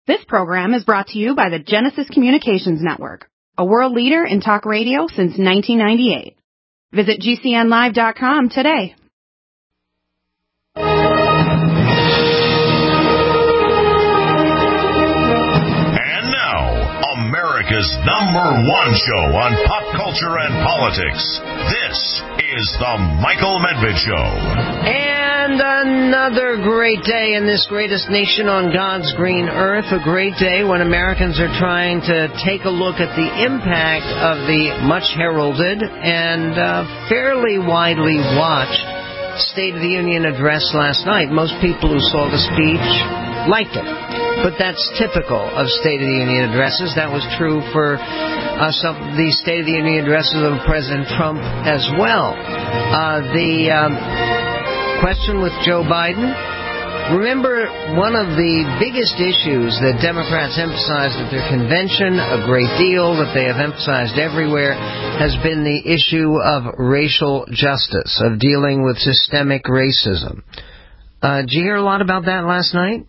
This program is brought to you by the Genesis Communications Network, a world leader in talk radio since 1998. Visit GCNlive.com today. And now, America's #1 show on pop culture and politics. This is The Michael Medved Show. And another great day in this greatest nation on God's green earth. A great day when Americans are trying to take a look at the impact of the much heralded and fairly widely watched State of the Union address last night. Most people who saw the speech liked it. But that's typical of State of the Union addresses. That was true for some of the State of the Union addresses of President Trump as well. The question with Joe Biden. Remember, one of the biggest issues that Democrats emphasized at their convention, a great deal that they have emphasized everywhere, has been the issue of racial justice, of dealing with systemic racism. Did you hear a lot about that last night?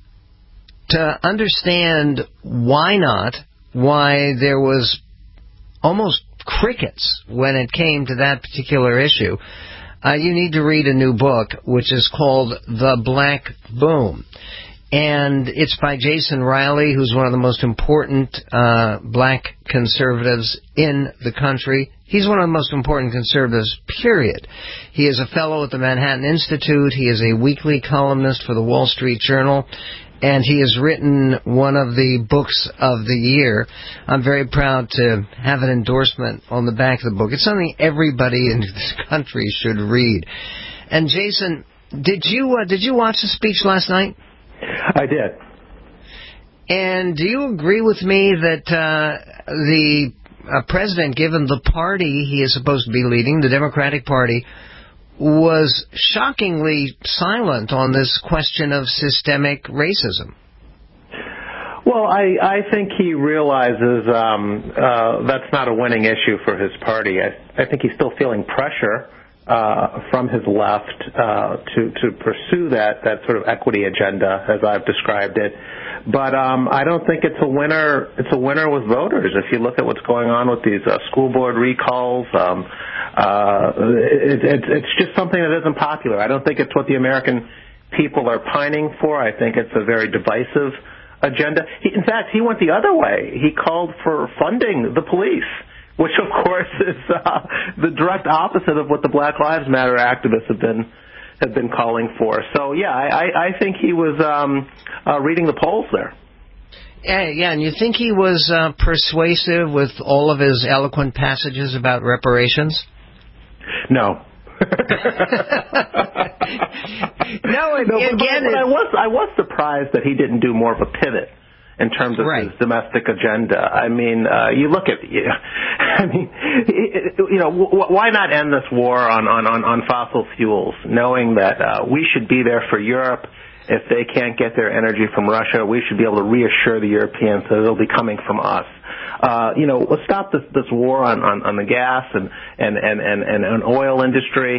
To understand why there was almost crickets when it came to that particular issue, you need to read a new book, which is called The Black Boom. And it's by Jason Riley, who's one of the most important black conservatives in the country. He's one of the most important conservatives, period. He is a fellow at the Manhattan Institute. He is a weekly columnist for the Wall Street Journal. And he has written one of the books of the year. I'm very proud to have an endorsement on the back of the book. It's something everybody in this country should read. And Jason, did you watch the speech last night? I did. And do you agree with me that the president, given the party he is supposed to be leading, the Democratic Party, was shockingly silent on this question of systemic racism? Well, I think he realizes that's not a winning issue for his party. I think he's still feeling pressure from his left to pursue that sort of equity agenda, as I've described it. But I don't think it's a winner. It's a winner with voters. If you look at what's going on with these school board recalls, it's just something that isn't popular. I don't think it's what the American people are pining for. I think it's a very divisive agenda. In fact, he went the other way. He called for funding the police, which, of course, is the direct opposite of what the Black Lives Matter activists have been calling for. So, yeah, I think he was reading the polls there. Yeah, and you think he was persuasive with all of his eloquent passages about reparations? No. No, again, I was surprised that he didn't do more of a pivot in terms of his domestic agenda. I mean, you look at, why not end this war on fossil fuels, knowing that we should be there for Europe. If they can't get their energy from Russia, we should be able to reassure the Europeans that it'll be coming from us. Let's stop this war on the gas and oil industry.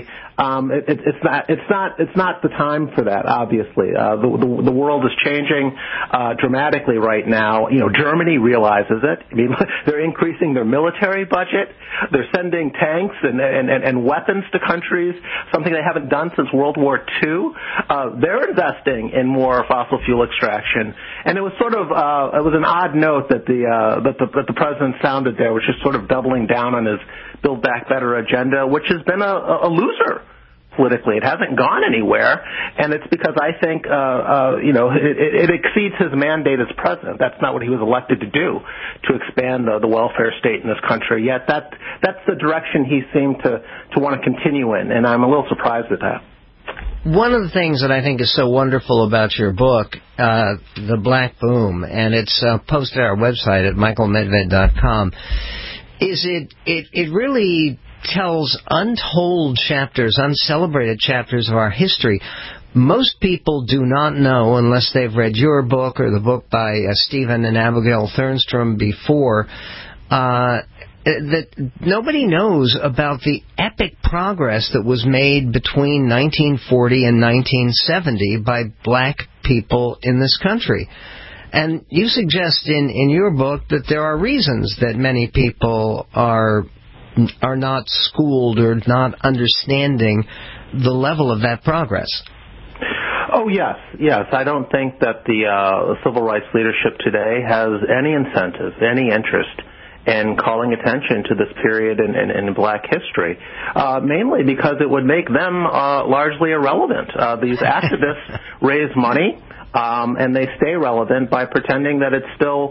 It's not the time for that. Obviously, the world is changing dramatically right now. Germany realizes it. I mean, they're increasing their military budget. They're sending tanks and weapons to countries, something they haven't done since World War II. They're investing in more fossil fuel extraction, and it was sort of it was an odd note that the president sounded there, which is sort of doubling down on his Build Back Better agenda, which has been a loser politically. It hasn't gone anywhere, and it's because I think it exceeds his mandate as president. That's not what he was elected to do, to expand the welfare state in this country. Yet that's the direction he seemed to want to continue in, and I'm a little surprised at that. One of the things that I think is so wonderful about your book, The Black Boom, and it's posted at our website at michaelmedved.com, is it really tells untold chapters, uncelebrated chapters of our history. Most people do not know, unless they've read your book or the book by Stephen and Abigail Thernstrom before, that nobody knows about the epic progress that was made between 1940 and 1970 by black people in this country. And you suggest in your book that there are reasons that many people are not schooled or not understanding the level of that progress. Oh, yes. I don't think that the civil rights leadership today has any incentive, any interest in calling attention to this period in black history, mainly because it would make them largely irrelevant. These activists raise money, and they stay relevant by pretending that it's still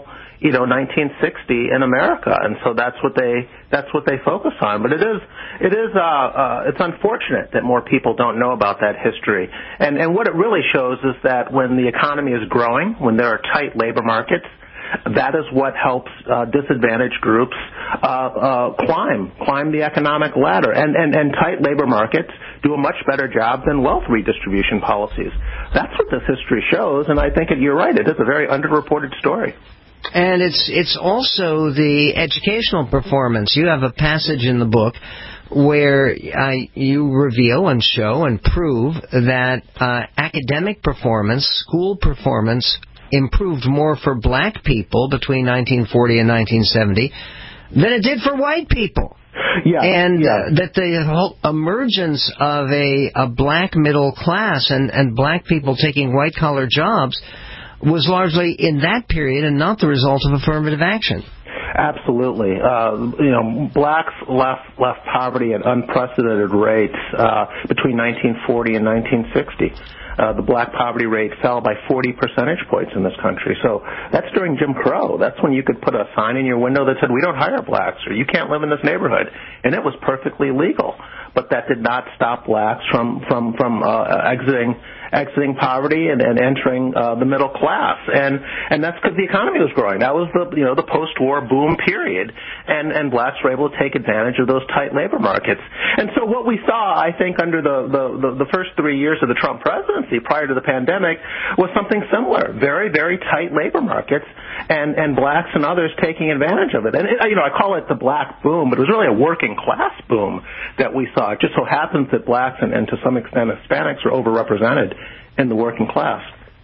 1960 in America, and so that's what they focus on. But it's unfortunate that more people don't know about that history. And what it really shows is that when the economy is growing, when there are tight labor markets, that is what helps disadvantaged groups climb the economic ladder. And tight labor markets do a much better job than wealth redistribution policies. That's what this history shows, and I think you're right. It is a very underreported story. And it's also the educational performance. You have a passage in the book where you reveal and show and prove that academic performance, school performance, improved more for black people between 1940 and 1970 than it did for white people. That the whole emergence of a black middle class and black people taking white-collar jobs was largely in that period and not the result of affirmative action. Absolutely. Blacks left poverty at unprecedented rates between 1940 and 1960. The black poverty rate fell by 40 percentage points in this country. So that's during Jim Crow. That's when you could put a sign in your window that said, "We don't hire blacks," or "You can't live in this neighborhood." And it was perfectly legal. But that did not stop blacks from exiting poverty and entering the middle class. And that's because the economy was growing. That was the post-war boom period. And blacks were able to take advantage of those tight labor markets. And so what we saw, I think, under the first 3 years of the Trump presidency prior to the pandemic was something similar. Very, very tight labor markets and blacks and others taking advantage of it. And, I call it the black boom, but it was really a working class boom that we saw. It just so happens that blacks and to some extent Hispanics are overrepresented in the working class.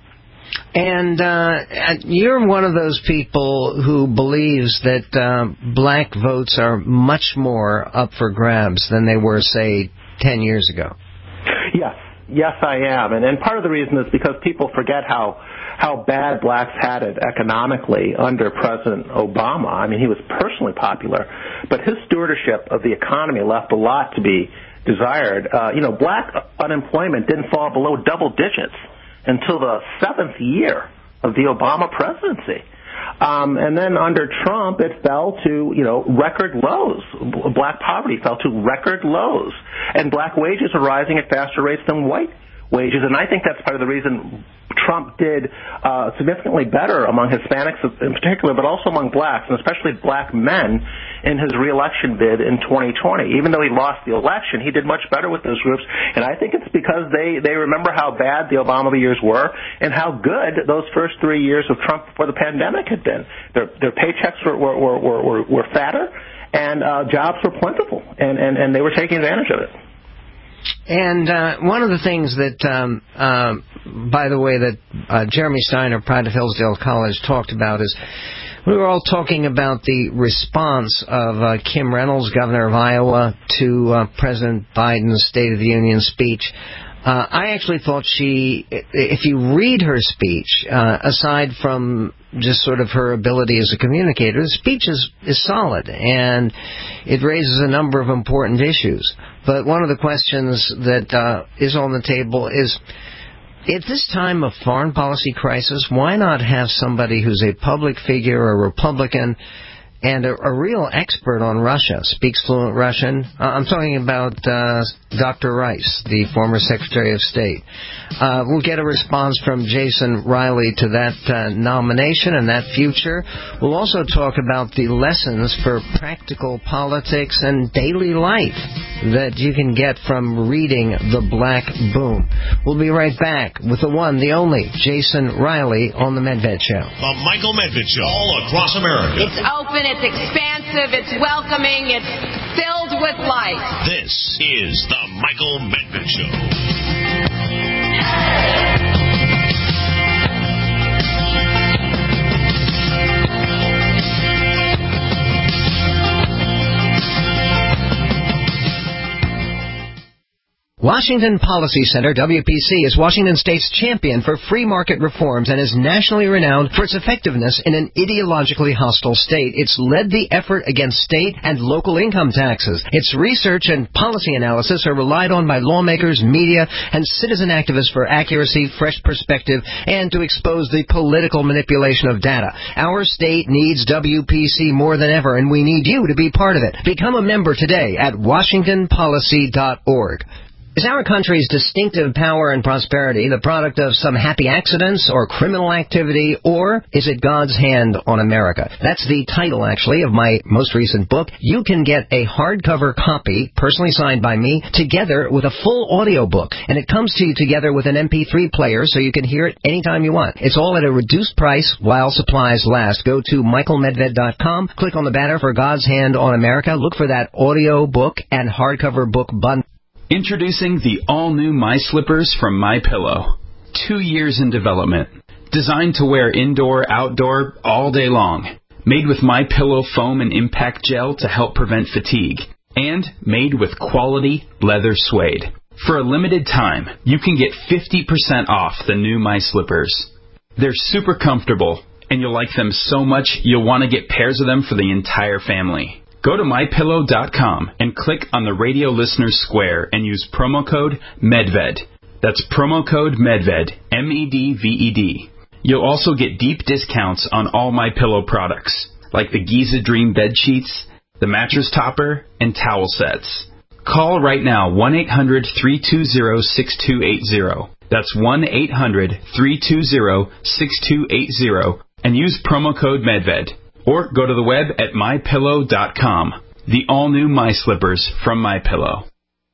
And you're one of those people who believes that black votes are much more up for grabs than they were, say, 10 years ago. Yes, I am. And part of the reason is because people forget how bad blacks had it economically under President Obama. I mean, he was personally popular, but his stewardship of the economy left a lot to be desired. Black unemployment didn't fall below double digits until the 7th year of the Obama presidency. And then under Trump, it fell to, record lows. Black poverty fell to record lows. And black wages are rising at faster rates than white wages. And I think that's part of the reason Trump did significantly better among Hispanics in particular, but also among blacks, and especially black men, in his reelection bid in 2020. Even though he lost the election, he did much better with those groups. And I think it's because they remember how bad the Obama years were and how good those first 3 years of Trump before the pandemic had been. Their paychecks were fatter, and jobs were plentiful, and they were taking advantage of it. And one of the things that, by the way, that Jeremy Steiner, Pride of Hillsdale College, talked about is we were all talking about the response of Kim Reynolds, governor of Iowa, to President Biden's State of the Union speech. I actually thought if you read her speech, aside from just sort of her ability as a communicator, the speech is solid, and it raises a number of important issues. But one of the questions that is on the table is, at this time of foreign policy crisis, why not have somebody who's a public figure, a Republican, and a real expert on Russia, speaks fluent Russian? I'm talking about Dr. Rice, the former Secretary of State. We'll get a response from Jason Riley to that nomination and that future. We'll also talk about the lessons for practical politics and daily life that you can get from reading The Black Boom. We'll be right back with the one, the only, Jason Riley on The Medved Show. The Michael Medved Show, all across America. It's open, it's expansive, it's welcoming, it's filled with life. This is The Michael Medved Show. Washington Policy Center, WPC, is Washington State's champion for free market reforms and is nationally renowned for its effectiveness in an ideologically hostile state. It's led the effort against state and local income taxes. Its research and policy analysis are relied on by lawmakers, media, and citizen activists for accuracy, fresh perspective, and to expose the political manipulation of data. Our state needs WPC more than ever, and we need you to be part of it. Become a member today at WashingtonPolicy.org. Is our country's distinctive power and prosperity the product of some happy accidents or criminal activity, or is it God's hand on America? That's the title, actually, of my most recent book. You can get a hardcover copy, personally signed by me, together with a full audio book, and it comes to you together with an MP3 player so you can hear it anytime you want. It's all at a reduced price while supplies last. Go to michaelmedved.com, click on the banner for God's Hand on America, look for that audio book and hardcover book bundle. Introducing the all-new My Slippers from MyPillow. 2 years in development. Designed to wear indoor, outdoor, all day long. Made with MyPillow foam and impact gel to help prevent fatigue. And made with quality leather suede. For a limited time, you can get 50% off the new My Slippers. They're super comfortable, and you'll like them so much you'll want to get pairs of them for the entire family. Go to MyPillow.com and click on the radio listener's square and use promo code MEDVED. That's promo code MEDVED, MEDVED. You'll also get deep discounts on all MyPillow products, like the Giza Dream bed sheets, the mattress topper, and towel sets. Call right now, 1-800-320-6280. That's 1-800-320-6280, and use promo code MEDVED. Or go to the web at MyPillow.com. The all-new My Slippers from MyPillow.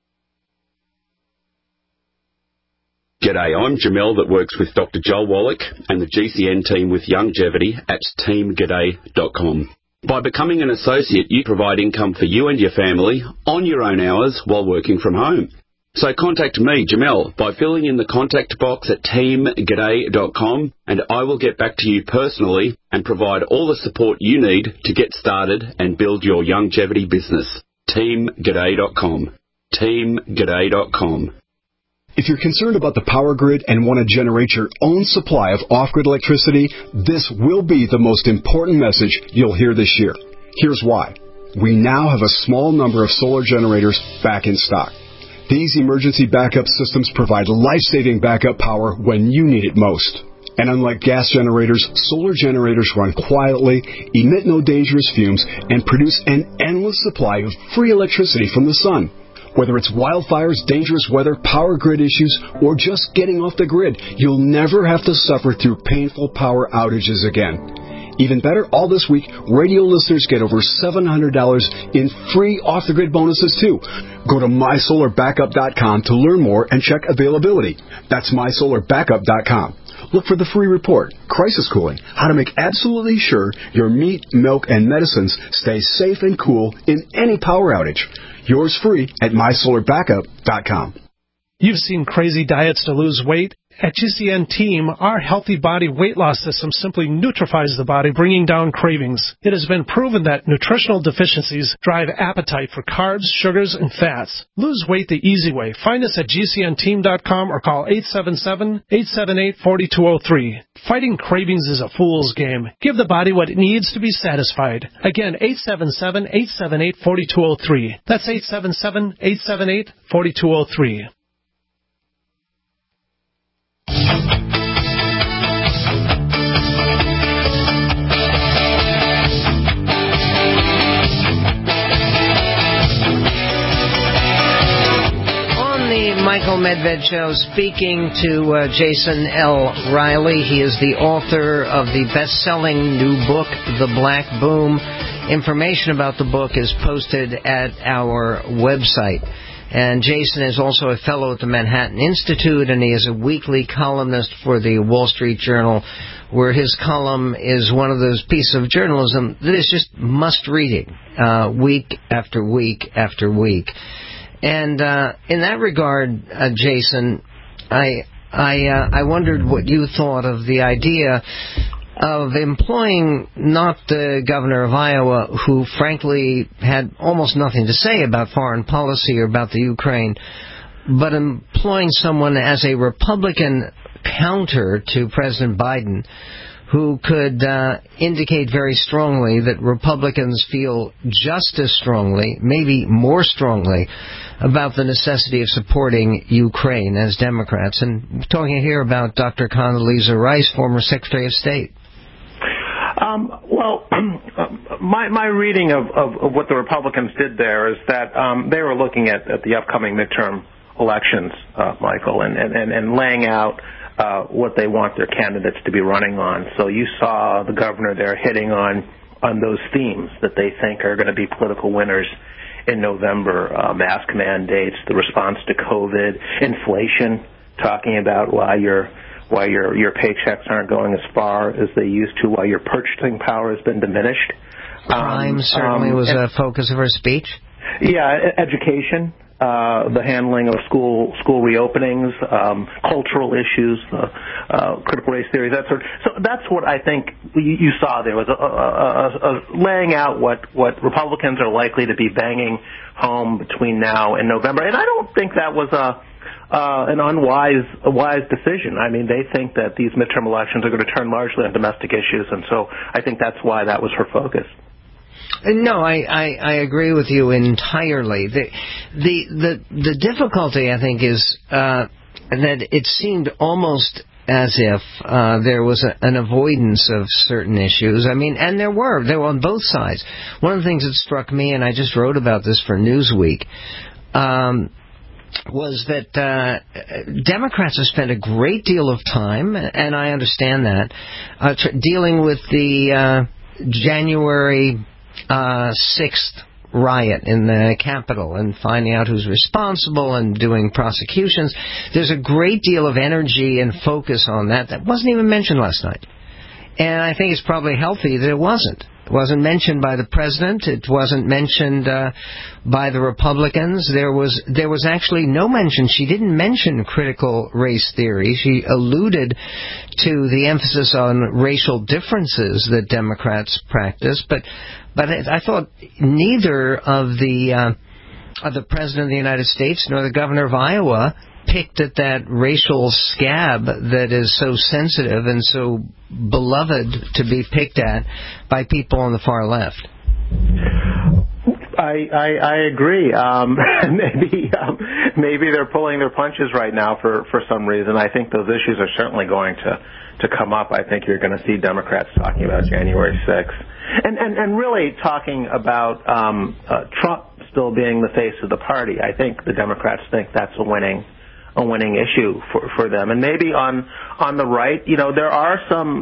G'day, I'm Jamel that works with Dr. Joel Wallach and the GCN team with Longevity at teamg'day.com. By becoming an associate, you provide income for you and your family on your own hours while working from home. So contact me, Jamel, by filling in the contact box at teamg'day.com, and I will get back to you personally and provide all the support you need to get started and build your longevity business. teamg'day.com. teamg'day.com. If you're concerned about the power grid and want to generate your own supply of off-grid electricity, this will be the most important message you'll hear this year. Here's why. We now have a small number of solar generators back in stock. These emergency backup systems provide life-saving backup power when you need it most. And unlike gas generators, solar generators run quietly, emit no dangerous fumes, and produce an endless supply of free electricity from the sun. Whether it's wildfires, dangerous weather, power grid issues, or just getting off the grid, you'll never have to suffer through painful power outages again. Even better, all this week, radio listeners get over $700 in free off-the-grid bonuses, too. Go to MySolarBackup.com to learn more and check availability. That's MySolarBackup.com. Look for the free report, Crisis Cooling, how to make absolutely sure your meat, milk, and medicines stay safe and cool in any power outage. Yours free at MySolarBackup.com. You've seen crazy diets to lose weight. At GCN Team, our Healthy Body Weight Loss System simply neutralizes the body, bringing down cravings. It has been proven that nutritional deficiencies drive appetite for carbs, sugars, and fats. Lose weight the easy way. Find us at GCNteam.com or call 877-878-4203. Fighting cravings is a fool's game. Give the body what it needs to be satisfied. Again, 877-878-4203. That's 877-878-4203. Michael Medved Show, speaking to Jason L. Riley. He is the author of the best-selling new book, The Black Boom. Information about the book is posted at our website. And Jason is also a fellow at the Manhattan Institute, and he is a weekly columnist for the Wall Street Journal, where his column is one of those pieces of journalism that is just must-reading, week after week after week. And in that regard, Jason, I wondered what you thought of the idea of employing not the governor of Iowa, who frankly had almost nothing to say about foreign policy or about the Ukraine, but employing someone as a Republican counter to President Biden who could indicate very strongly that Republicans feel just as strongly, maybe more strongly, about the necessity of supporting Ukraine as Democrats. And we're talking here about Dr. Condoleezza Rice, former Secretary of State. My reading of what the Republicans did there is that they were looking at the upcoming midterm elections, Michael, and laying out what they want their candidates to be running on. So you saw the governor there hitting on those themes that they think are going to be political winners in November: mask mandates, the response to COVID, inflation, talking about why your paychecks aren't going as far as they used to, why your purchasing power has been diminished. Crime certainly was a focus of her speech. Yeah, education. The handling of school reopenings, cultural issues, critical race theory, that sort. So that's what I think you saw there was a laying out what Republicans are likely to be banging home between now and November. And I don't think that was an unwise decision. I mean, they think that these midterm elections are going to turn largely on domestic issues, and so I think that's why that was her focus. No, I agree with you entirely. The difficulty, I think, is that it seemed almost as if there was an avoidance of certain issues. I mean, and there were on both sides. One of the things that struck me, and I just wrote about this for Newsweek, was that Democrats have spent a great deal of time, and I understand that, dealing with the January 6th riot in the Capitol and finding out who's responsible and doing prosecutions. There's a great deal of energy and focus on that. That wasn't even mentioned last night. And I think it's probably healthy that it wasn't. It wasn't mentioned by the president. It wasn't mentioned by the Republicans. There was actually no mention. She didn't mention critical race theory. She alluded to the emphasis on racial differences that Democrats practice, but I thought neither of the President of the United States nor the Governor of Iowa picked at that racial scab that is so sensitive and so beloved to be picked at by people on the far left. I agree. Maybe they're pulling their punches right now for some reason. I think those issues are certainly going to come up. I think you're going to see Democrats talking about January 6th. And really talking about Trump still being the face of the party. I think the Democrats think that's a winning issue for them. And maybe on the right, there are some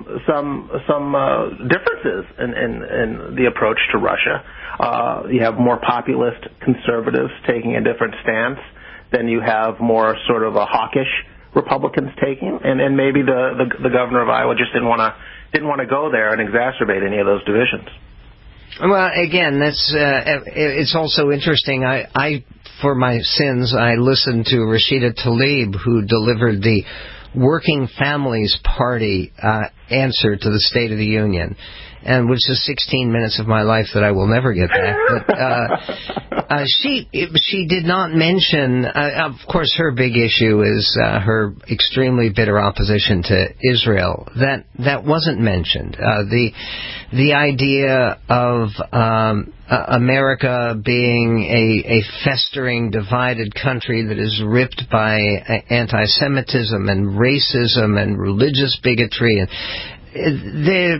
differences in the approach to Russia. You have more populist conservatives taking a different stance than you have more sort of a hawkish Republicans taking, and maybe the governor of Iowa just didn't want to go there and exacerbate any of those divisions. Well, again, it's also interesting. I for my sins, I listened to Rashida Tlaib, who delivered the Working Families Party answer to the State of the Union, and which is 16 minutes of my life that I will never get back. But she did not mention. Of course, her big issue is her extremely bitter opposition to Israel. That wasn't mentioned. The idea of America being a festering, divided country that is ripped by anti-Semitism and racism and religious bigotry, and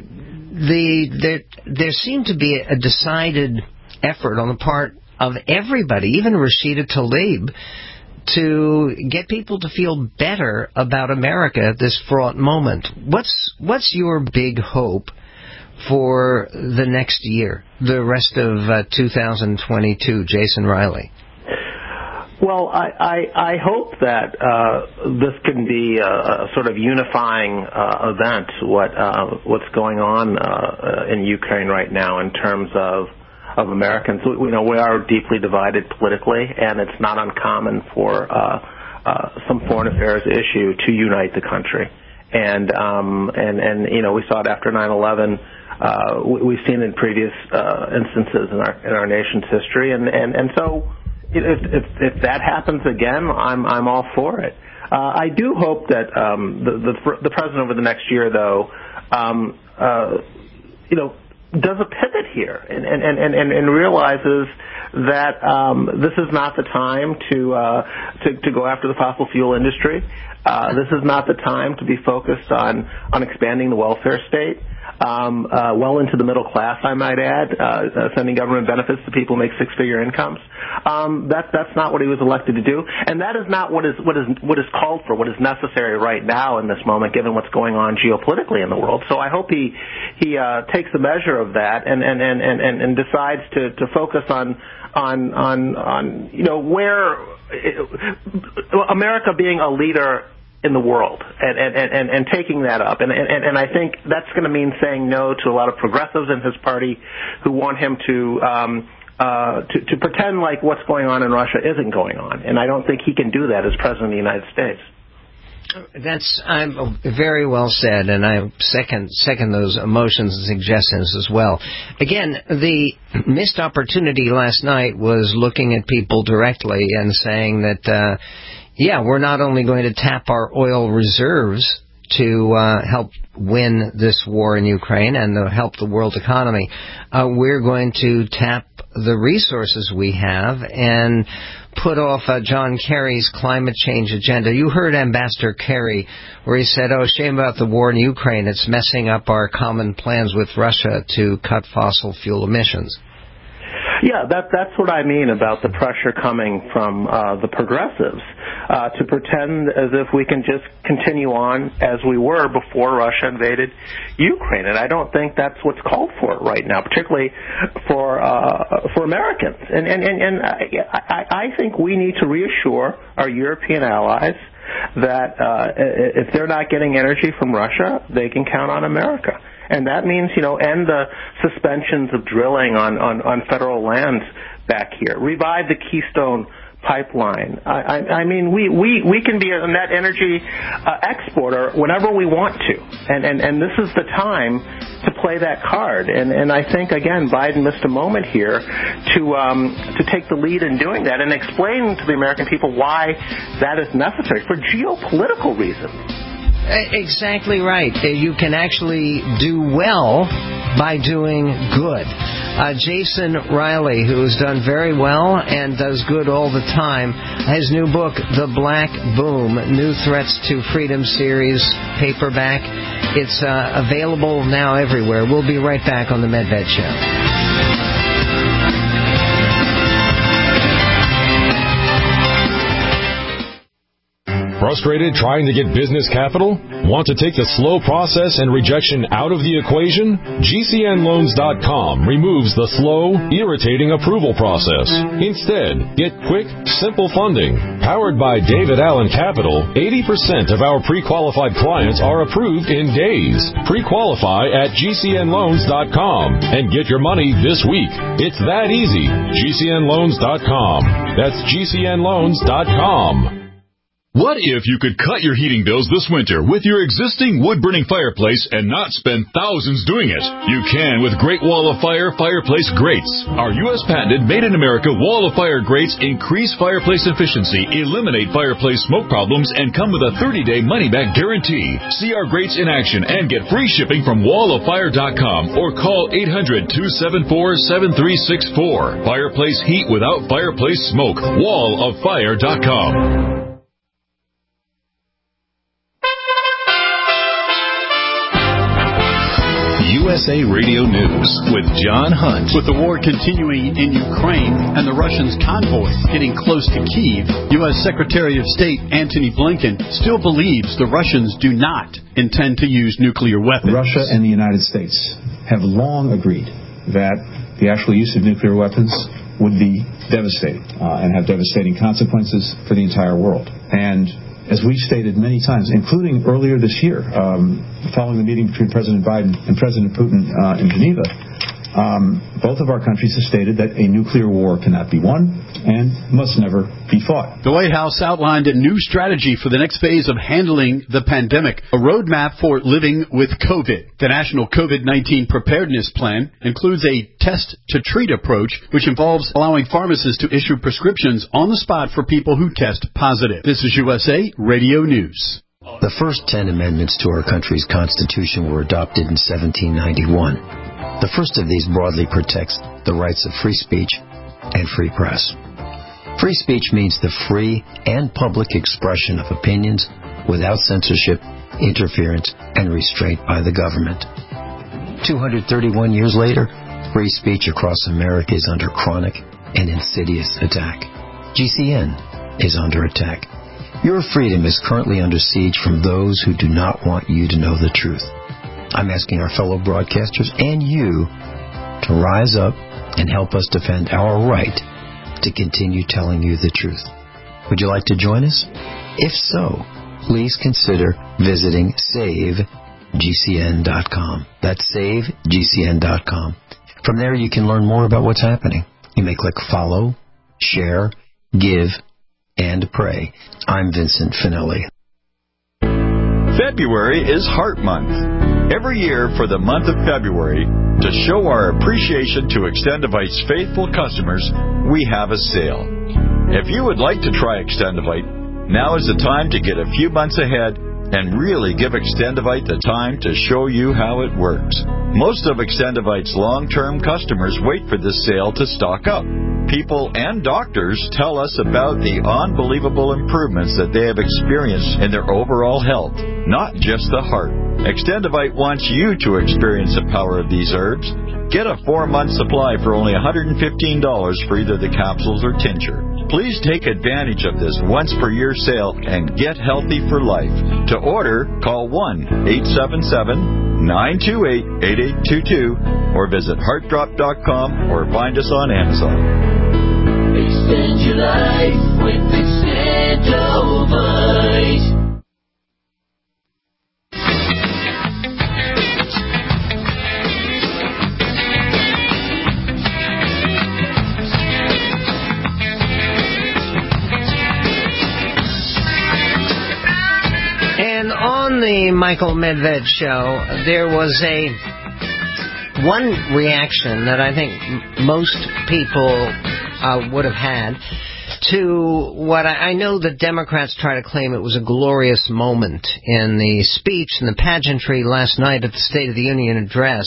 there seemed to be a decided effort on the part of everybody, even Rashida Tlaib, to get people to feel better about America at this fraught moment. What's your big hope for the next year, the rest of 2022, Jason Riley? Well, I hope that this can be a sort of unifying event. What's going on in Ukraine right now in terms of Americans? We are deeply divided politically, and it's not uncommon for some foreign affairs issue to unite the country. And we saw it after 9/11. We've seen in previous instances in our nation's history, and so if that happens again, I'm all for it. I do hope that the president over the next year, though, does a pivot here and realizes that this is not the time to go after the fossil fuel industry. This is not the time to be focused on expanding the welfare state. Well into the middle class, I might add, sending government benefits to people who make six-figure incomes. That's not what he was elected to do, and that is not what is called for, what is necessary right now in this moment, given what's going on geopolitically in the world. So I hope he takes a measure of that and decides to focus on where America being a leader in the world and taking that up. And I think that's going to mean saying no to a lot of progressives in his party who want him to pretend like what's going on in Russia isn't going on. And I don't think he can do that as President of the United States. That's very well said, and I second those emotions and suggestions as well. Again, the missed opportunity last night was looking at people directly and saying that, we're not only going to tap our oil reserves to help win this war in Ukraine and to help the world economy, we're going to tap the resources we have and put off John Kerry's climate change agenda. You heard Ambassador Kerry where he said, shame about the war in Ukraine. It's messing up our common plans with Russia to cut fossil fuel emissions. Yeah, that's what I mean about the pressure coming from the progressives to pretend as if we can just continue on as we were before Russia invaded Ukraine, and I don't think that's what's called for right now, particularly for Americans. And I think we need to reassure our European allies that if they're not getting energy from Russia, they can count on America. And that means, end the suspensions of drilling on federal lands back here. Revive the Keystone Pipeline. I mean, we can be a net energy exporter whenever we want to. And this is the time to play that card. And I think, again, Biden missed a moment here to take the lead in doing that and explain to the American people why that is necessary for geopolitical reasons. Exactly right. You can actually do well by doing good. Jason Riley, who has done very well and does good all the time, his new book, The Black Boom, New Threats to Freedom series, paperback. It's available now everywhere. We'll be right back on The Medved Show. Frustrated trying to get business capital? Want to take the slow process and rejection out of the equation? GCNLoans.com removes the slow, irritating approval process. Instead, get quick, simple funding. Powered by David Allen Capital, 80% of our pre-qualified clients are approved in days. Pre-qualify at GCNLoans.com and get your money this week. It's that easy. GCNLoans.com. That's GCNLoans.com. What if you could cut your heating bills this winter with your existing wood-burning fireplace and not spend thousands doing it? You can with Great Wall of Fire fireplace grates. Our U.S. patented made-in-America Wall of Fire grates increase fireplace efficiency, eliminate fireplace smoke problems, and come with a 30-day money-back guarantee. See our grates in action and get free shipping from walloffire.com or call 800-274-7364. Fireplace heat without fireplace smoke. walloffire.com. USA Radio News with John Hunt. With the war continuing in Ukraine and the Russians' convoy getting close to Kyiv, U.S. Secretary of State Antony Blinken still believes the Russians do not intend to use nuclear weapons. Russia and the United States have long agreed that the actual use of nuclear weapons would be devastating and have devastating consequences for the entire world. And as we've stated many times, including earlier this year, following the meeting between President Biden and President Putin in Geneva, both of our countries have stated that a nuclear war cannot be won and must never be fought. The White House outlined a new strategy for the next phase of handling the pandemic, a roadmap for living with COVID. The National COVID-19 Preparedness Plan includes a test-to-treat approach, which involves allowing pharmacists to issue prescriptions on the spot for people who test positive. This is USA Radio News. The first 10 amendments to our country's Constitution were adopted in 1791. The first of these broadly protects the rights of free speech and free press. Free speech means the free and public expression of opinions without censorship, interference, and restraint by the government. 231 years later, free speech across America is under chronic and insidious attack. GCN is under attack. Your freedom is currently under siege from those who do not want you to know the truth. I'm asking our fellow broadcasters and you to rise up and help us defend our right to continue telling you the truth. Would you like to join us? If so, please consider visiting SaveGCN.com. That's SaveGCN.com. From there, you can learn more about what's happening. You may click follow, share, give, and pray. I'm Vincent Finelli. February is Heart Month. Every year for the month of February, to show our appreciation to Extendivite's faithful customers, we have a sale. If you would like to try Extendivite, now is the time to get a few months ahead and really give Extendivite the time to show you how it works. Most of Extendivite's long-term customers wait for this sale to stock up. People and doctors tell us about the unbelievable improvements that they have experienced in their overall health, not just the heart. Extendivite wants you to experience the power of these herbs. Get a 4-month supply for only $115 for either the capsules or tincture. Please take advantage of this once-per-year sale and get healthy for life. To order, call 1-877-928-8822 or visit heartdrop.com or find us on Amazon. Extend your life with Extendovite. On the Michael Medved show, there was one reaction that I think most people would have had to what I know the Democrats try to claim it was a glorious moment in the speech and the pageantry last night at the State of the Union address.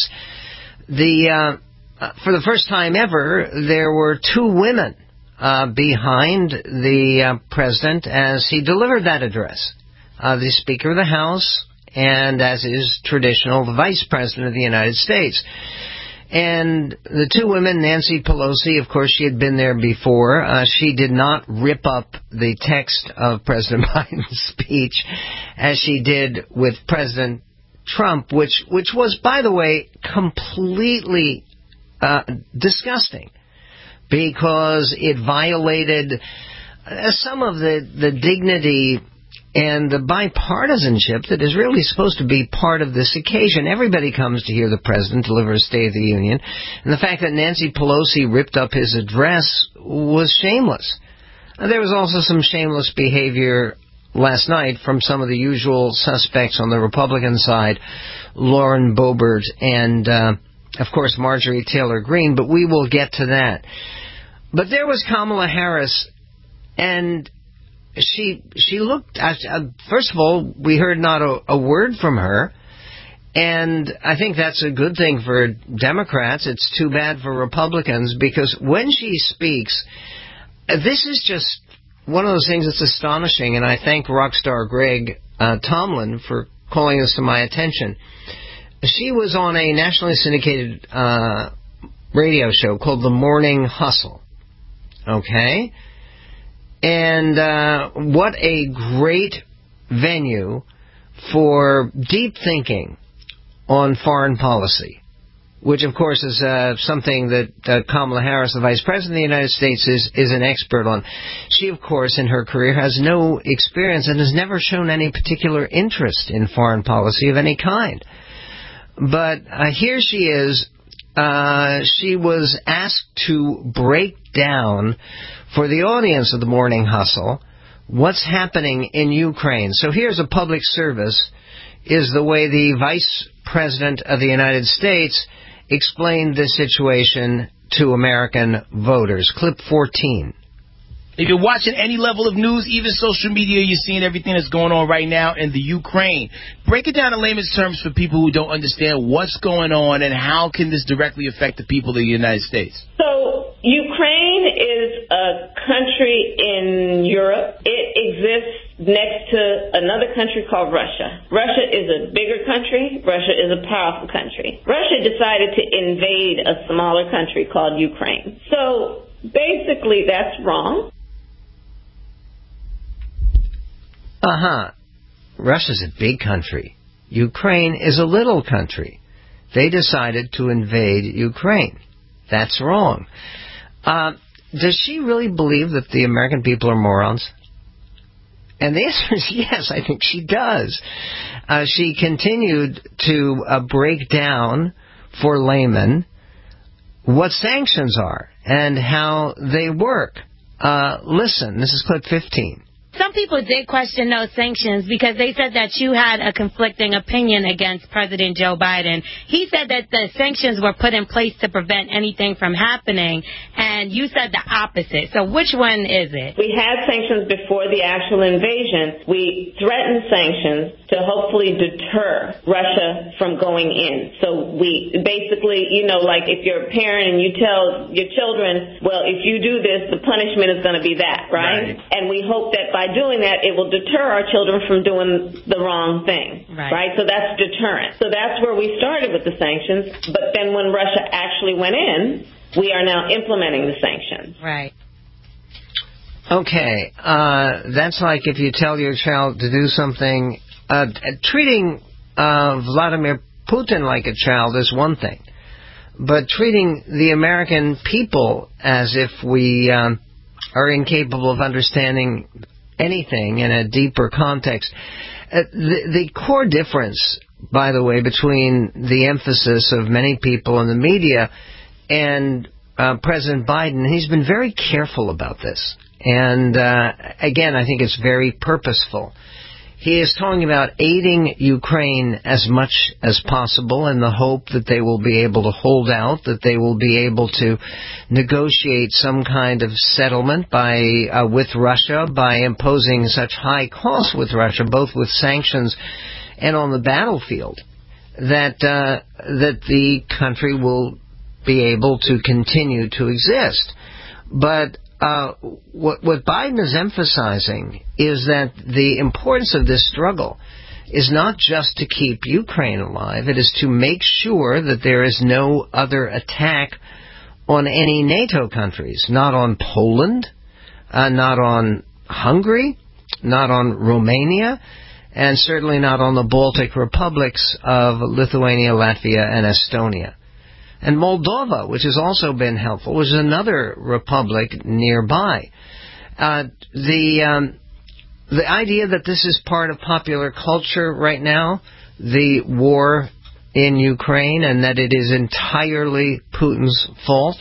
For the first time ever, there were 2 women behind the president as he delivered that address. The Speaker of the House, and as is traditional, the Vice President of the United States. And the 2 women, Nancy Pelosi, of course, she had been there before. She did not rip up the text of President Biden's speech as she did with President Trump, which was, by the way, completely disgusting because it violated some of the dignity and the bipartisanship that is really supposed to be part of this occasion. Everybody comes to hear the president deliver a State of the Union, and the fact that Nancy Pelosi ripped up his address was shameless. There was also some shameless behavior last night from some of the usual suspects on the Republican side, Lauren Boebert and, of course, Marjorie Taylor Greene, but we will get to that. But there was Kamala Harris, and she looked, first of all, we heard not a word from her, and I think that's a good thing for Democrats. It's too bad for Republicans, because when she speaks, this is just one of those things that's astonishing, and I thank Rockstar Greg Tomlin for calling this to my attention. She was on a nationally syndicated radio show called The Morning Hustle, okay? And what a great venue for deep thinking on foreign policy, which, of course, is something that Kamala Harris, the Vice President of the United States, is an expert on. She, of course, in her career has no experience and has never shown any particular interest in foreign policy of any kind. But here she is she was asked to break down for the audience of the Morning Hustle what's happening in Ukraine. So here's a public service, is the way the Vice President of the United States explained the situation to American voters. Clip 14. If you're watching any level of news, even social media, you're seeing everything that's going on right now in the Ukraine. Break it down in layman's terms for people who don't understand what's going on and how can this directly affect the people of the United States. So Ukraine is a country in Europe. It exists next to another country called Russia. Russia is a bigger country. Russia is a powerful country. Russia decided to invade a smaller country called Ukraine. So basically that's wrong. Russia's a big country. Ukraine is a little country. They decided to invade Ukraine. That's wrong. Does she really believe that the American people are morons? And the answer is yes, I think she does. She continued to break down for laymen what sanctions are and how they work. Listen, this is clip 15. Some people did question those sanctions because they said that you had a conflicting opinion against President Joe Biden. He said that the sanctions were put in place to prevent anything from happening, and you said the opposite. So which one is it? We had sanctions before the actual invasion. We threatened sanctions to hopefully deter Russia from going in. So we basically, like if you're a parent and you tell your children, well, if you do this, the punishment is going to be that, right? And we hope that by doing that, it will deter our children from doing the wrong thing, right? So that's deterrent. So that's where we started with the sanctions. But then when Russia actually went in, we are now implementing the sanctions. Right. Okay. That's like if you tell your child to do something. Treating Vladimir Putin like a child is one thing. But treating the American people as if we are incapable of understanding anything in a deeper context. The core difference, by the way, between the emphasis of many people in the media and President Biden, he's been very careful about this. And again, I think it's very purposeful. He is talking about aiding Ukraine as much as possible in the hope that they will be able to hold out, that they will be able to negotiate some kind of settlement with Russia by imposing such high costs with Russia, both with sanctions and on the battlefield, that the country will be able to continue to exist. But what Biden is emphasizing is that the importance of this struggle is not just to keep Ukraine alive, it is to make sure that there is no other attack on any NATO countries, not on Poland, not on Hungary, not on Romania, and certainly not on the Baltic republics of Lithuania, Latvia, and Estonia. And Moldova, which has also been helpful, which is another republic nearby. The idea that this is part of popular culture right now, the war in Ukraine, and that it is entirely Putin's fault,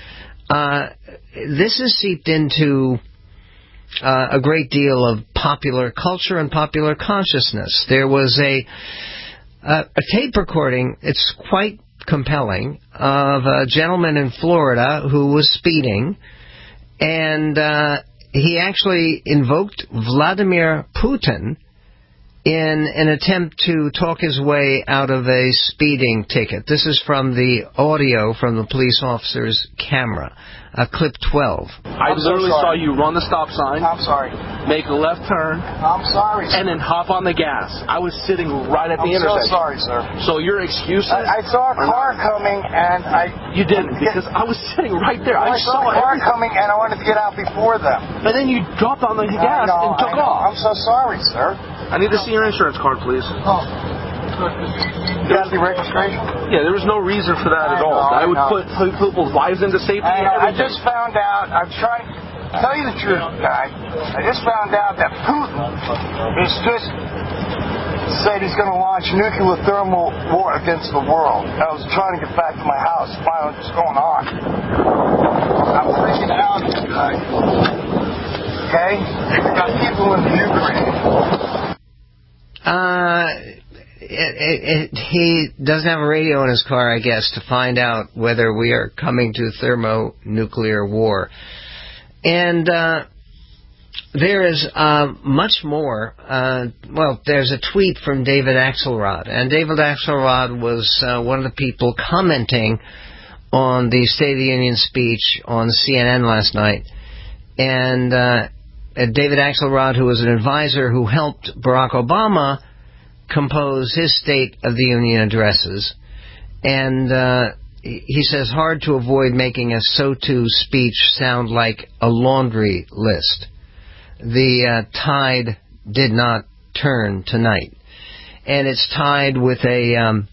this has seeped into a great deal of popular culture and popular consciousness. There was a tape recording, it's quite compelling, of a gentleman in Florida who was speeding, and he actually invoked Vladimir Putin in an attempt to talk his way out of a speeding ticket. This is from the audio from the police officer's camera. Clip 12. I literally saw you run the stop sign. I'm sorry. Make a left turn. I'm sorry, sir. And then hop on the gas. I was sitting right at the intersection. I'm so sorry, sir. So your excuses... I saw a car coming and I... You didn't, because I was sitting right there. I saw a car coming and I wanted to get out before them. And then you dropped on the gas and took off. I'm so sorry, sir. I need to see your insurance card, please. Oh. You got the registration? Yeah, there was no reason for that at all. I would put people's lives into safety. I just found out, I'm trying to tell you the truth, guy. I just found out that Putin is just said he's going to launch nuclear thermal war against the world. I was trying to get back to my house to find out what's going on. I'm freaking out, guys. Okay? We got people in the Ukraine. He doesn't have a radio in his car, I guess, to find out whether we are coming to thermonuclear war. And there is much more. There's a tweet from David Axelrod. And David Axelrod was one of the people commenting on the State of the Union speech on CNN last night. And David Axelrod, who was an advisor who helped Barack Obama compose his State of the Union addresses. And he says, hard to avoid making a so-to speech sound like a laundry list. The tide did not turn tonight. And it's tied with a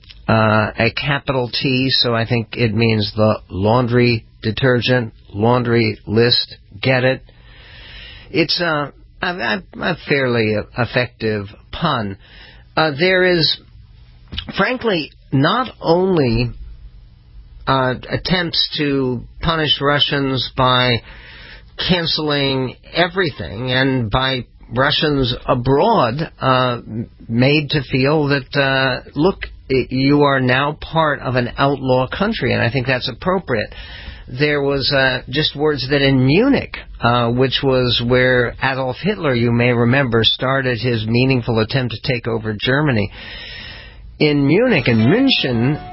capital T, so I think it means the laundry detergent, laundry list. Get it? It's a fairly effective pun. There is, frankly, not only attempts to punish Russians by canceling everything and by Russians abroad made to feel that, look, you are now part of an outlaw country, and I think that's appropriate. There was just words that in Munich, which was where Adolf Hitler, you may remember, started his meaningful attempt to take over Germany. In Munich, in München,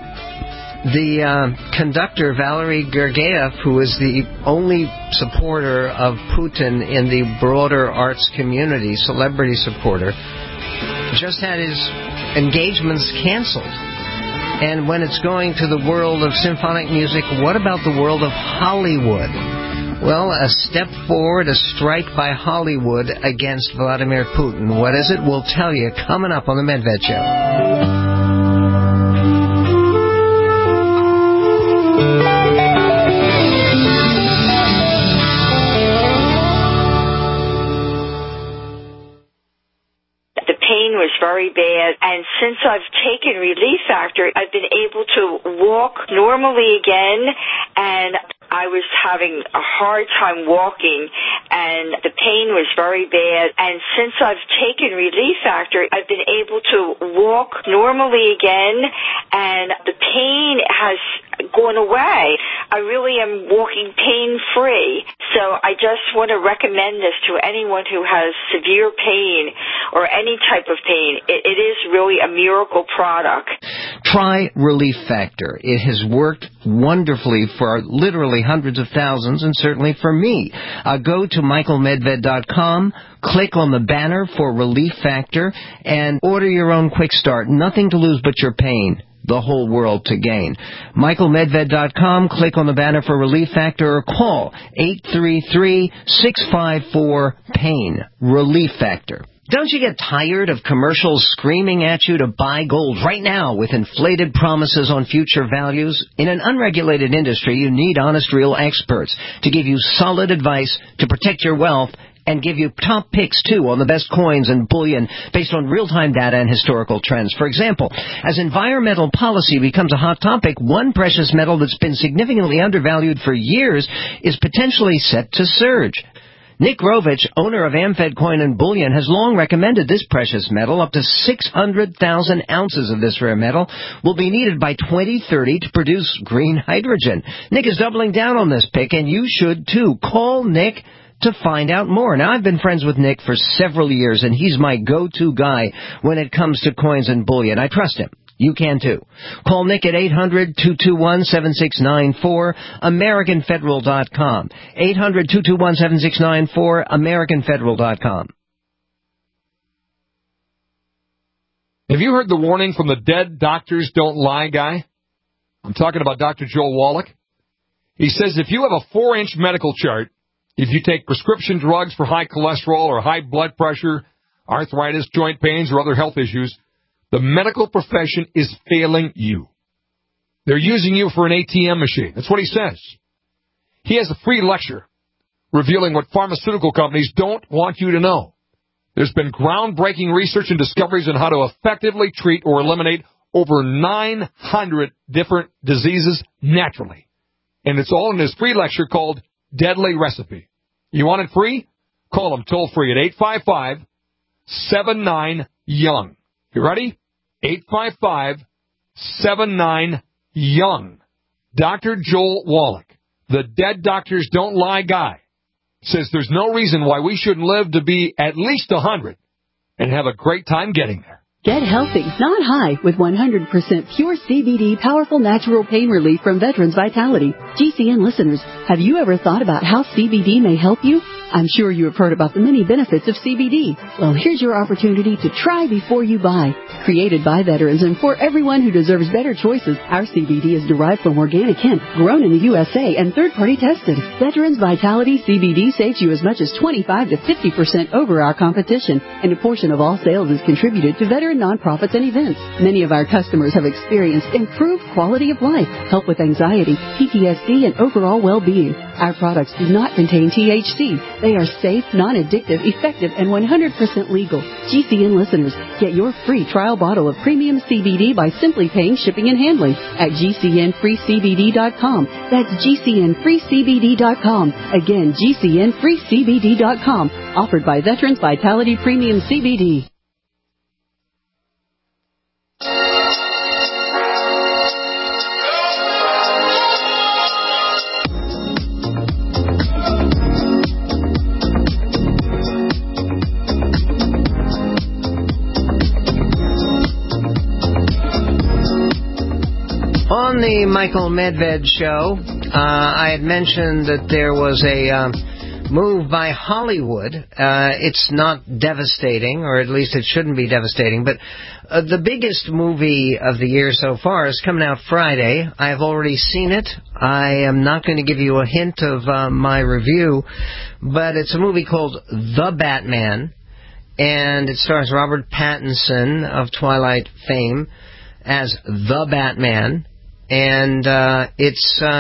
the conductor, Valery Gergiev, who is the only supporter of Putin in the broader arts community, celebrity supporter, just had his engagements canceled. And when it's going to the world of symphonic music, what about the world of Hollywood? Well, a step forward, a strike by Hollywood against Vladimir Putin. What is it? We'll tell you coming up on the Medved Show. Was very bad, and since I've taken Relief Factor, I've been able to walk normally again, and I was having a hard time walking, and the pain was very bad. And since I've taken Relief Factor, I've been able to walk normally again, and the pain has gone away. I really am walking pain-free. So I just want to recommend this to anyone who has severe pain or any type of pain. It is really a miracle product. Try Relief Factor. It has worked wonderfully for literally hundreds of thousands, and certainly for me. Go to michaelmedved.com, click on the banner for Relief Factor, and order your own quick start. Nothing to lose but your pain. The whole world to gain. michaelmedved.com, click on the banner for Relief Factor, or call 833-654-PAIN. Relief Factor. Don't you get tired of commercials screaming at you to buy gold right now with inflated promises on future values? In an unregulated industry, you need honest, real experts to give you solid advice to protect your wealth and give you top picks, too, on the best coins and bullion based on real-time data and historical trends. For example, as environmental policy becomes a hot topic, one precious metal that's been significantly undervalued for years is potentially set to surge. Nick Rovich, owner of Amfed Coin and Bullion, has long recommended this precious metal. Up to 600,000 ounces of this rare metal will be needed by 2030 to produce green hydrogen. Nick is doubling down on this pick, and you should, too. Call Nick to find out more. Now, I've been friends with Nick for several years, and he's my go-to guy when it comes to coins and bullion. I trust him. You can, too. Call Nick at 800-221-7694, AmericanFederal.com. 800-221-7694, AmericanFederal.com. Have you heard the warning from the dead doctors don't lie guy? I'm talking about Dr. Joel Wallach. He says if you have a 4-inch medical chart, if you take prescription drugs for high cholesterol or high blood pressure, arthritis, joint pains, or other health issues, the medical profession is failing you. They're using you for an ATM machine. That's what he says. He has a free lecture revealing what pharmaceutical companies don't want you to know. There's been groundbreaking research and discoveries on how to effectively treat or eliminate over 900 different diseases naturally. And it's all in this free lecture called Deadly Recipe. You want it free? Call them toll free at 855-79-YOUNG. You ready? 855-79-YOUNG. Dr. Joel Wallach, the Dead Doctors Don't Lie guy, says there's no reason why we shouldn't live to be at least 100 and have a great time getting there. Get healthy, not high, with 100% pure CBD powerful natural pain relief from Veterans Vitality. GCN listeners, have you ever thought about how CBD may help you? I'm sure you have heard about the many benefits of CBD. Well, here's your opportunity to try before you buy. Created by veterans and for everyone who deserves better choices, our CBD is derived from organic hemp, grown in the USA and third-party tested. Veterans Vitality CBD saves you as much as 25 to 50% over our competition, and a portion of all sales is contributed to veteran nonprofits and events. Many of our customers have experienced improved quality of life, help with anxiety, PTSD, and overall well-being. Our products do not contain THC. They are safe, non-addictive, effective, and 100% legal. GCN listeners, get your free trial bottle of premium CBD by simply paying shipping and handling at GCNFreeCBD.com. That's GCNFreeCBD.com. Again, GCNFreeCBD.com. Offered by Veterans Vitality Premium CBD. On the Michael Medved show, I had mentioned that there was a move by Hollywood. It's not devastating, or at least it shouldn't be devastating, but the biggest movie of the year so far is coming out Friday. I have already seen it. I am not going to give you a hint of my review, but it's a movie called The Batman, and it stars Robert Pattinson of Twilight fame as The Batman. And let me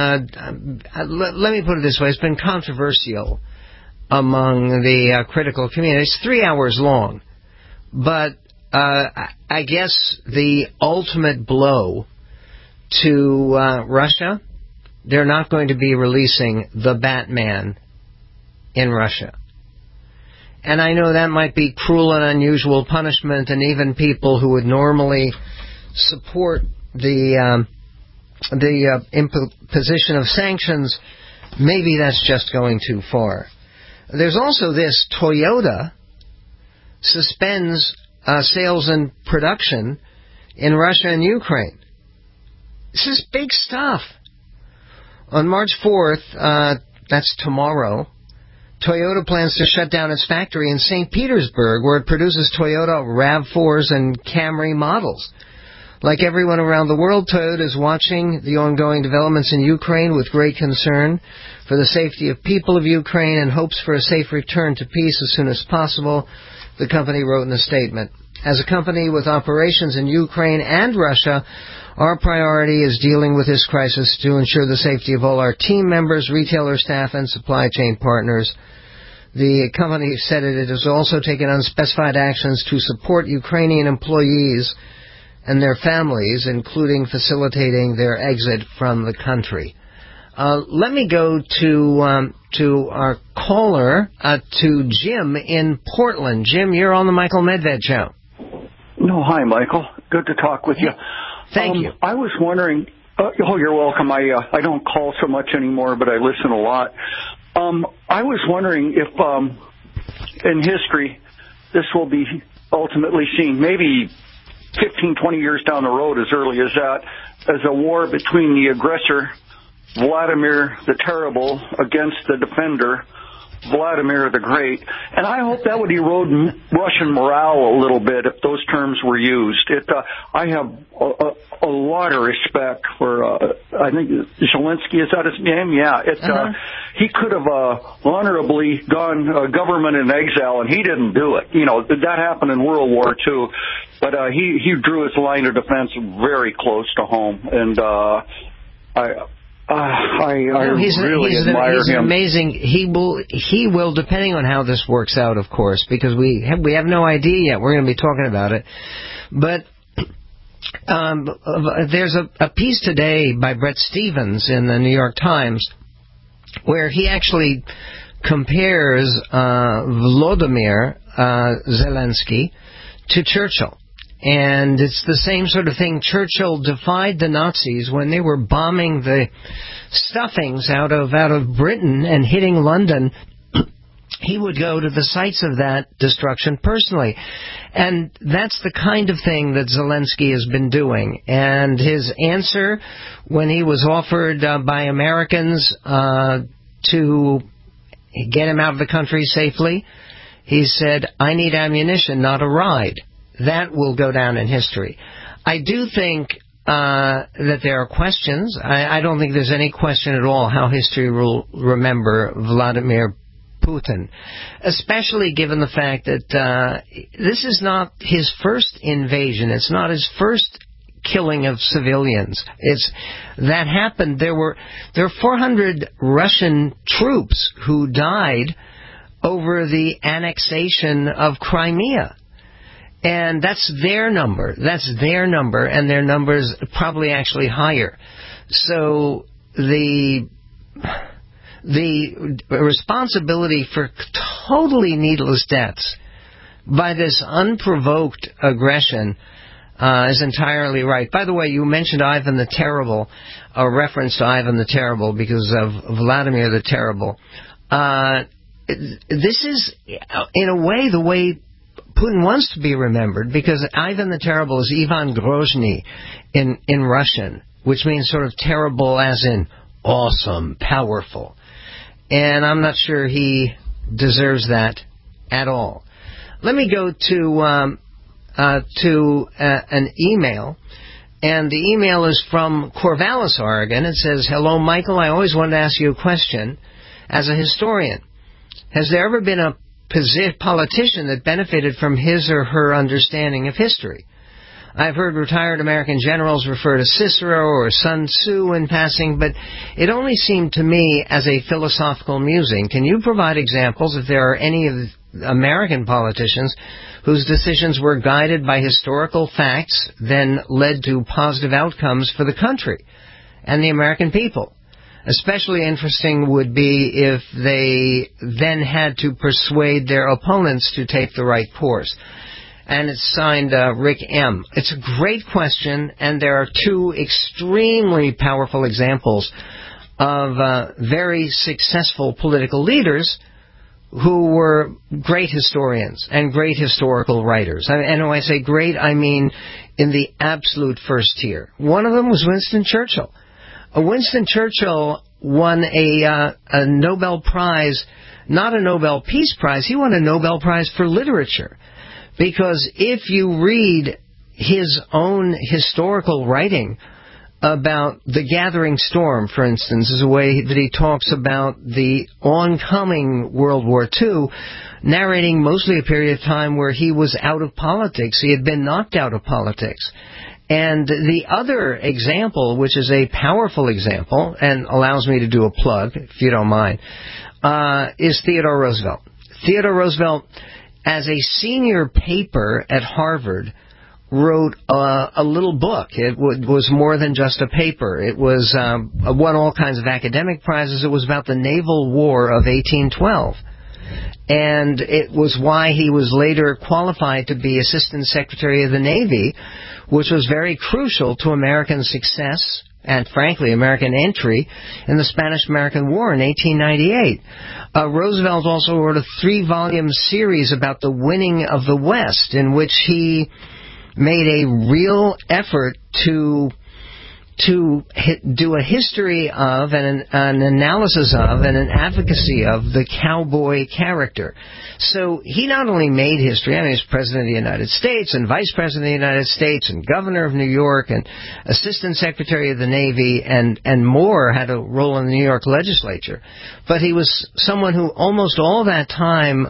put it this way, it's been controversial among the critical community. It's 3 hours long, but I guess the ultimate blow to Russia, they're not going to be releasing The Batman in Russia. And I know that might be cruel and unusual punishment, and even people who would normally support the imposition of sanctions, maybe that's just going too far. There's also this: Toyota suspends sales and production in Russia and Ukraine. This is big stuff. On March 4th, that's tomorrow, Toyota plans to shut down its factory in St. Petersburg, where it produces Toyota RAV4s and Camry models. Like everyone around the world, Toyota is watching the ongoing developments in Ukraine with great concern for the safety of people of Ukraine and hopes for a safe return to peace as soon as possible, the company wrote in a statement. As a company with operations in Ukraine and Russia, our priority is dealing with this crisis to ensure the safety of all our team members, retailer staff, and supply chain partners. The company said it has also taken unspecified actions to support Ukrainian employees and their families, including facilitating their exit from the country. Let me go to our caller, to Jim in Portland. Jim, you're on the Michael Medved show. No, hi, Michael. Good to talk with you. Thank you. I was wondering. You're welcome. I don't call so much anymore, but I listen a lot. I was wondering if in history this will be ultimately seen, maybe 15, 20 years down the road, as early as that, as a war between the aggressor, Vladimir the Terrible, against the defender, Vladimir the Great. And I hope that would erode Russian morale a little bit if those terms were used. I have a lot of respect for, I think, Zelensky, is that his name? Yeah. He could have honorably gone government in exile, and he didn't do it. You know, that happened in World War II. But he drew his line of defense very close to home. And I really admire he's him. Amazing. He will, depending on how this works out, of course, because we have no idea yet. We're going to be talking about it, but. There's a piece today by Bret Stephens in the New York Times where he actually compares Volodymyr Zelensky to Churchill. And it's the same sort of thing. Churchill defied the Nazis when they were bombing the stuffings out of Britain and hitting London. He would go to the sites of that destruction personally. And that's the kind of thing that Zelensky has been doing. And his answer when he was offered by Americans to get him out of the country safely, he said, "I need ammunition, not a ride." That will go down in history. I do think that there are questions. I don't think there's any question at all how history will remember Vladimir Putin, especially given the fact that this is not his first invasion. It's not his first killing of civilians. That happened. There were 400 Russian troops who died over the annexation of Crimea. And that's their number. And their number's probably actually higher. So the responsibility for totally needless deaths by this unprovoked aggression is entirely right. By the way, you mentioned Ivan the Terrible, a reference to Ivan the Terrible because of Vladimir the Terrible. This is, in a way, the way Putin wants to be remembered, because Ivan the Terrible is Ivan Grozny in Russian, which means sort of terrible as in awesome, powerful. And I'm not sure he deserves that at all. Let me go to an email, and the email is from Corvallis, Oregon. It says, "Hello, Michael. I always wanted to ask you a question. As a historian, has there ever been a politician that benefited from his or her understanding of history? I've heard retired American generals refer to Cicero or Sun Tzu in passing, but it only seemed to me as a philosophical musing. Can you provide examples if there are any of the American politicians whose decisions were guided by historical facts, then led to positive outcomes for the country and the American people? Especially interesting would be if they then had to persuade their opponents to take the right course." And it's signed Rick M. It's a great question, and there are two extremely powerful examples of very successful political leaders who were great historians and great historical writers. And when I say great, I mean in the absolute first tier. One of them was Winston Churchill. Winston Churchill won a Nobel Prize, not a Nobel Peace Prize. He won a Nobel Prize for literature. Because if you read his own historical writing about the gathering storm, for instance, is a way that he talks about the oncoming World War II, narrating mostly a period of time where he was out of politics. He had been knocked out of politics. And the other example, which is a powerful example, and allows me to do a plug, if you don't mind, is Theodore Roosevelt. Theodore Roosevelt, as a senior paper at Harvard, wrote a little book. It was more than just a paper. It was won all kinds of academic prizes. It was about the Naval War of 1812. And it was why he was later qualified to be Assistant Secretary of the Navy, which was very crucial to American success and, frankly, American entry in the Spanish-American War in 1898. Roosevelt also wrote a 3-volume series about the winning of the West, in which he made a real effort to do a history of and an analysis of and an advocacy of the cowboy character. So he not only made history, I mean, he's President of the United States and Vice President of the United States and Governor of New York and Assistant Secretary of the Navy and more, had a role in the New York legislature. But he was someone who almost all that time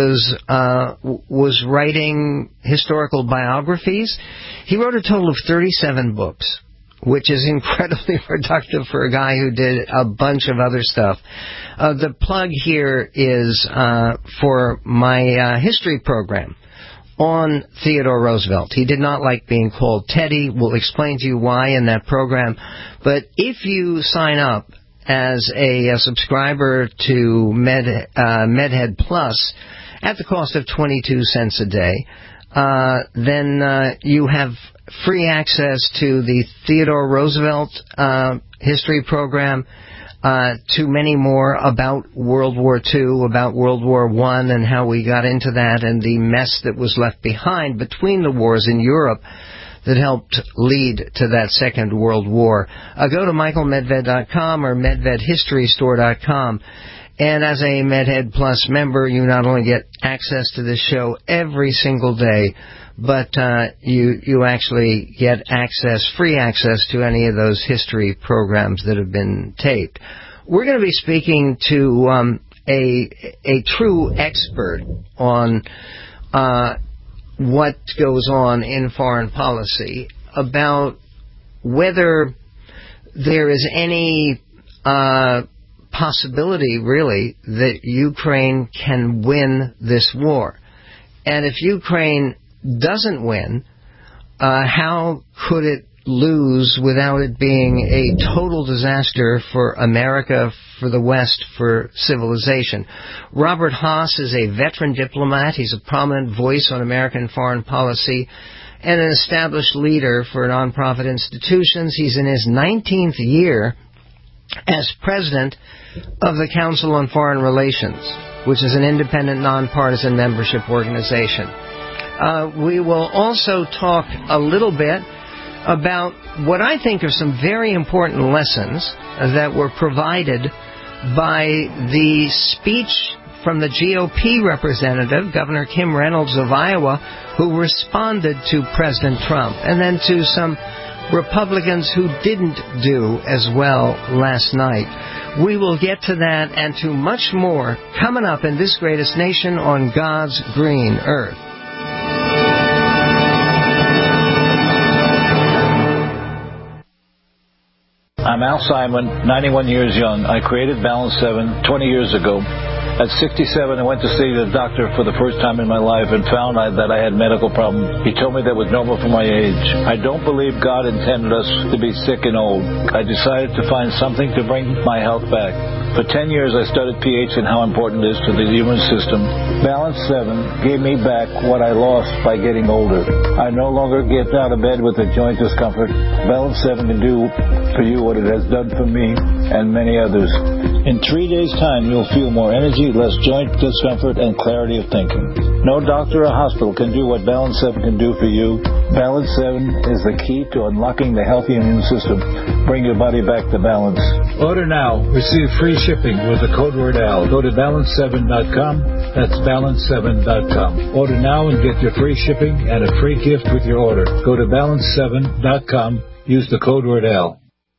was writing historical biographies. He wrote a total of 37 books, which is incredibly productive for a guy who did a bunch of other stuff. The plug here is for my history program on Theodore Roosevelt. He did not like being called Teddy. We'll explain to you why in that program. But if you sign up as a subscriber to MedHead Plus at the cost of 22 cents a day, then you have free access to the Theodore Roosevelt history program, to many more about World War II, about World War I, and how we got into that, and the mess that was left behind between the wars in Europe that helped lead to that Second World War. Go to michaelmedved.com or medvedhistorystore.com. And as a MedHead Plus member, you not only get access to this show every single day, but you actually get free access to any of those history programs that have been taped. We're going to be speaking to a true expert on what goes on in foreign policy, about whether there is any possibility, really, that Ukraine can win this war. And if Ukraine doesn't win, how could it lose without it being a total disaster for America, for the West, for civilization? Robert Haas is a veteran diplomat. He's a prominent voice on American foreign policy and an established leader for nonprofit institutions. He's in his 19th year as president of the Council on Foreign Relations, which is an independent, nonpartisan membership organization. We will also talk a little bit about what I think are some very important lessons that were provided by the speech from the GOP representative, Governor Kim Reynolds of Iowa, who responded to President Trump, and then to some Republicans who didn't do as well last night. We will get to that and to much more coming up in this greatest nation on God's green earth. I'm Al Simon, 91 years young. I created Balance 7 20 years ago. At 67, I went to see the doctor for the first time in my life and found that I had medical problems. He told me that was normal for my age. I don't believe God intended us to be sick and old. I decided to find something to bring my health back. For 10 years, I studied pH and how important it is to the human system. Balance 7 gave me back what I lost by getting older. I no longer get out of bed with a joint discomfort. Balance 7 can do for you what it has done for me and many others. In 3 days' time, you'll feel more energy, less joint discomfort, and clarity of thinking. No doctor or hospital can do what Balance 7 can do for you. Balance 7 is the key to unlocking the healthy immune system. Bring your body back to balance. Order now. Receive free shipping with the code word AL. Go to balance7.com. That's balance7.com. Order now and get your free shipping and a free gift with your order. Go to balance7.com. Use the code word AL.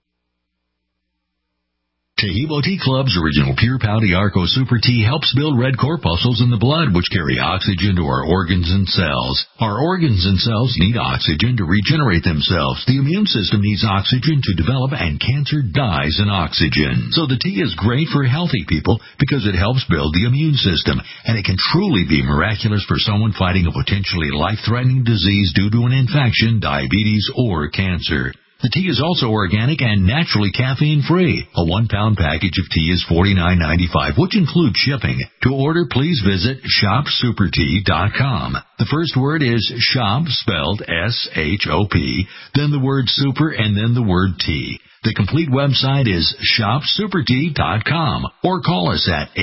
Taheebo Tea Club's original Pure Pau Arco Super Tea helps build red corpuscles in the blood, which carry oxygen to our organs and cells. Our organs and cells need oxygen to regenerate themselves. The immune system needs oxygen to develop, and cancer dies in oxygen. So the tea is great for healthy people because it helps build the immune system, and it can truly be miraculous for someone fighting a potentially life-threatening disease due to an infection, diabetes, or cancer. The tea is also organic and naturally caffeine-free. A 1-pound package of tea is $49.95, which includes shipping. To order, please visit shopsupertea.com. The first word is shop, spelled S-H-O-P, then the word super, and then the word tea. The complete website is shopsupertea.com, or call us at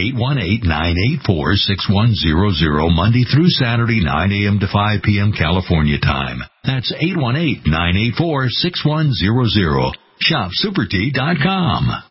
818-984-6100 Monday through Saturday, 9 a.m. to 5 p.m. California time. That's 818-984-6100. Shopsupertea.com.